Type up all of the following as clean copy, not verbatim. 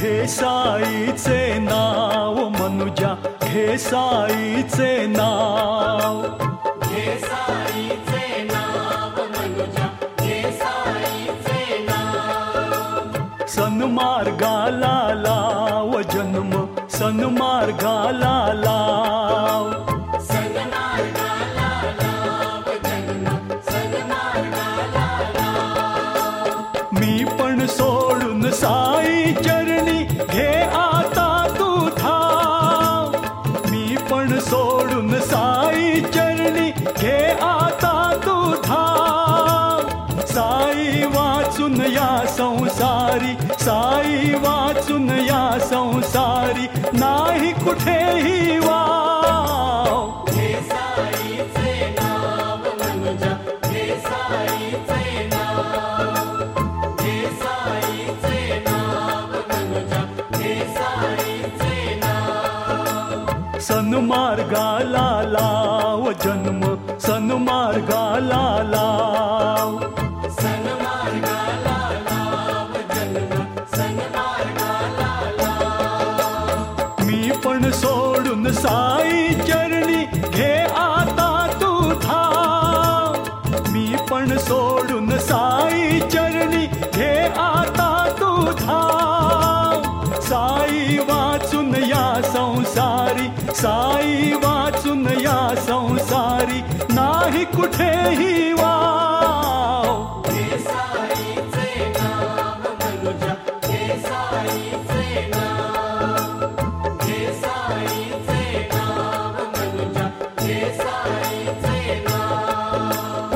घे साईचे नाव मनुजा, घे साईचे नाव, घे साईचे नाव मनुजा, घे साईचे नाव. सन्मार्गाला लाव जन्म, सन्मार्गाला लाव, सन्मार्गाला लाव जन्म, सन्मार्गाला लाव. मी पण सोडून साई चरणी घे आता तू ठाव. मी पण सोडून साई चरणी घे आता तू ठाव. साई वाचून या संसारी, साई वाचून या संसारी नाही कुठेही वाव. घे साईचे नाव मनुजा, घे साईचे नाव, घे साईचे नाव मनुजा, घे साईचे नाव. सन्मार्गाला लाव जन्म, सन्मार्गाला लाव, सन्मार्गाला लाव जन्म, सन्मार्गाला लाव. मी पण सोडून साई चरणी घे आता तू ठाव. मी पण सोडून साई चरणी घे आता तू ठाव. साई वाचून या संसारी, साई वाचून या संसारी नाही कुठेही वाव. घे साईचे नाव मनुजा, घे साईचे नाव, घे साईचे नाव मनुजा, घे साईचे नाव.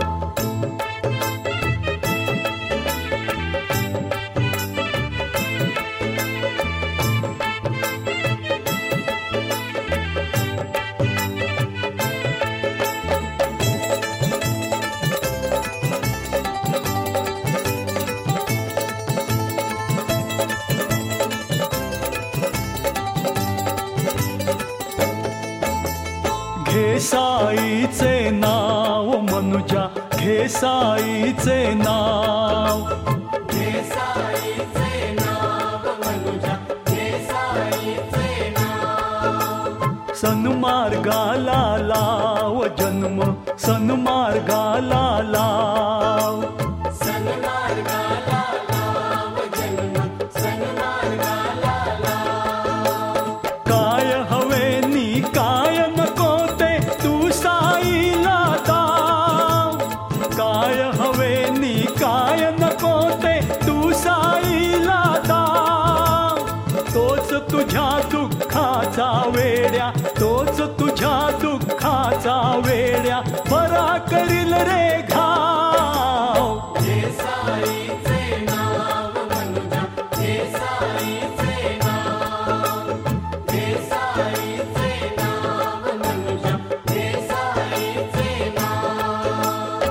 घे साईचे नाव मनुजा, घे साईचे नाव, घे साईचे नाव मनुजा, घे साईचे नाव. सन्मार्गाला लाव जन्म, सन्मार्गाला लाव. सन्मार्गाला लाव जन्म, सन्मार्गाला लाव. काय हवे नी काय नको ते तू साईला दाव. काय हवे नी काय नको ते तू साईला दाव. तोच तुझ्या दुःखाचा वेड्या, तोच तुझ्या दुःखाचा वेड्या बरा करील रे घाव. घे साईचे नाव मनुजा, घे साईचे नाव, घे साईचे नाव मनुजा, घे साईचे नाव.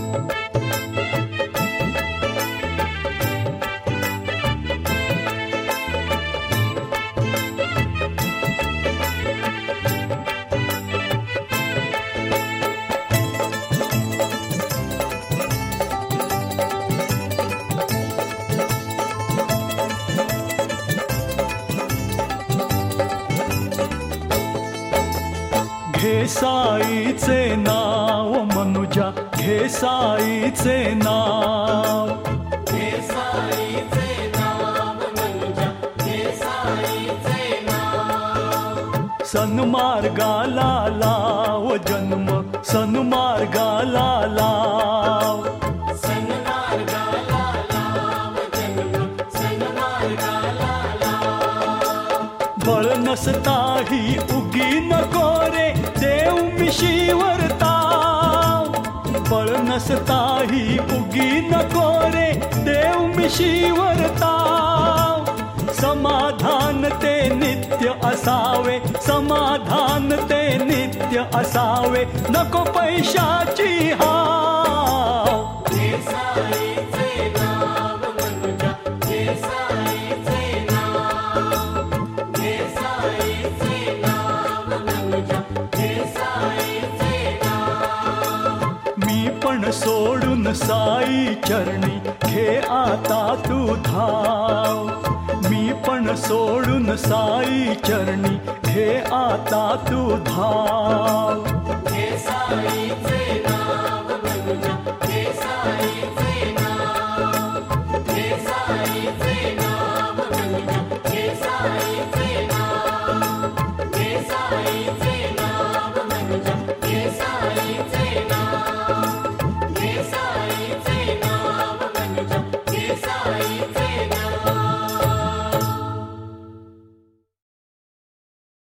घे साईचे नाव मनुजा, घे साईचे नाव, घे साईचे नाव मनुजा, घे साईचे नाव. सन्मार्गाला लाव जन्म, सन्मार्गाला लाव. सन्मार्गाला लाव जन्म, सन्मार्गाला लाव. बळ नसताही उगी नको रे देव मिशीवर ताव. बळ नसताही उगी नको रे देव मिशीवर ताव. समाधान ते नित्य असावे, समाधान ते नित्य असावे नको पैशाची हाव. घे साईचे नाव मनुजा, घे साईचे नाव, घे साईचे नाव मनुजा, घे साईचे नाव. मी पण सोडून साई चरणी घे आता तू धाव. मी पण पण सोडून साई चरणी घे आता तू धाव. घे साईचे नाव मनुजा, घे साईचे